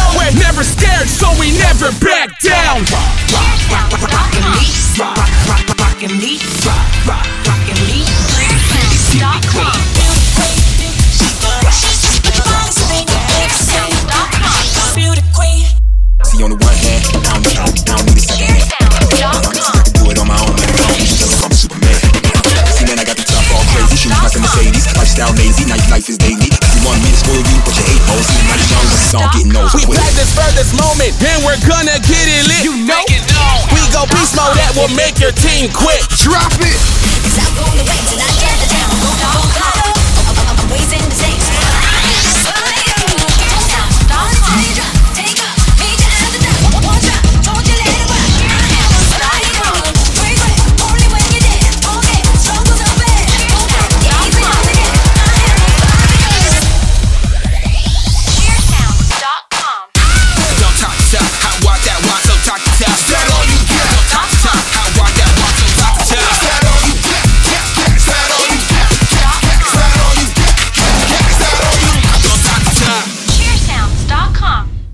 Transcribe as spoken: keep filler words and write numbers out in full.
We're never scared, so we never back down. Rockin' me, rock, rock, rockin' me, rock, rock, rockin' me. See, on the one hand, I don't need, I don't need a second hand. I can do it on my own, man. I'm just I'm Superman. See, man, I got the top all crazy. Shoes, nothing Mercedes. Lifestyle lazy, nice life is daily. If you want me to spoil you, but you hate hoes. See, man, it's young, but the song getting old. We practice for this moment, and we're gonna get it lit. You know, we go beast mode, that will make your team quit. Drop it. Cause I'm going away till I get the town. I'm raising the stakes. Stop.